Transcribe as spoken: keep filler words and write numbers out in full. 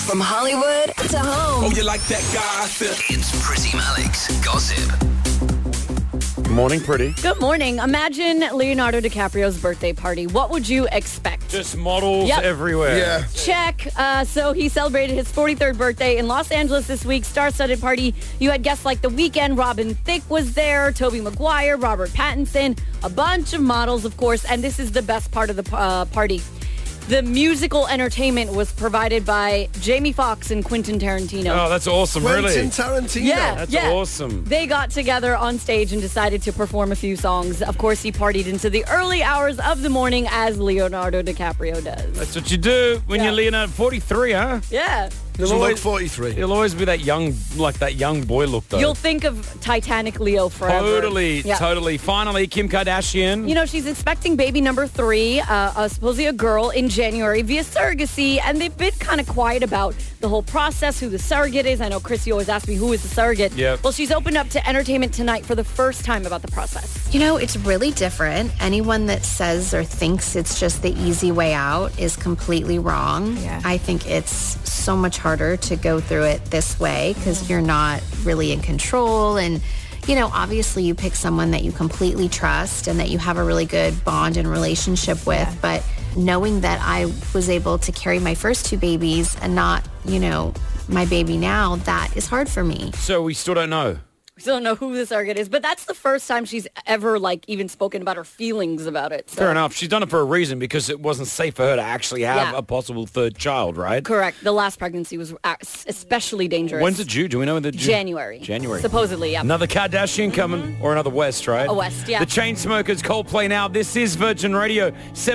From Hollywood to home. Oh, you like that gossip? It's Pretty Malik's Gossip. Morning, Pretty. Good morning. Imagine Leonardo DiCaprio's birthday party. What would you expect? Just models Yep. everywhere. Yeah. Check. Uh, so he celebrated his forty-third birthday in Los Angeles this week. Star-studded party. You had guests like The Weeknd. Robin Thicke was there. Tobey Maguire. Robert Pattinson. A bunch of models, of course. And this is the best part of the uh, party. The musical entertainment was provided by Jamie Foxx and Quentin Tarantino. Oh, that's awesome, Quentin really. Tarantino. Yeah, That's yeah. awesome. They got together on stage and decided to perform a few songs. Of course, he partied into the early hours of the morning as Leonardo DiCaprio does. That's what you do when Yeah. you're Leonardo. forty-three, huh? Yeah. Does he You'll look always- forty-three? He'll always be that young, like that young boy look, though. You'll think of Titanic Leo forever. Totally, Yeah. totally. Finally, Kim Kardashian. You know, she's expecting baby number three, uh, uh, supposedly a girl, in January via surrogacy, and they've been kind of quiet about the whole process, who the surrogate is. I know Chrissy always asks me, who is the surrogate? Yep. Well, she's opened up to Entertainment Tonight for the first time about the process. You know, it's really different. Anyone that says or thinks it's just the easy way out is completely wrong. Yeah. I think it's so much harder to go through it this way because you're not really in control. And, you know, obviously you pick someone that you completely trust and that you have a really good bond and relationship with. But knowing that I was able to carry my first two babies and not, you know, my baby now, that is hard for me. So we still don't know. We still don't know who the surrogate is, but that's the first time she's ever, like, even spoken about her feelings about it. So. Fair enough. She's done it for a reason because it wasn't safe for her to actually have Yeah. a possible third child, right? Correct. The last pregnancy was uh, especially dangerous. When's it due? Do we know when the due? January. January. Supposedly, yeah. Another Kardashian coming, or another West, right? A West, yeah. The Chainsmokers, Coldplay now. This is Virgin Radio.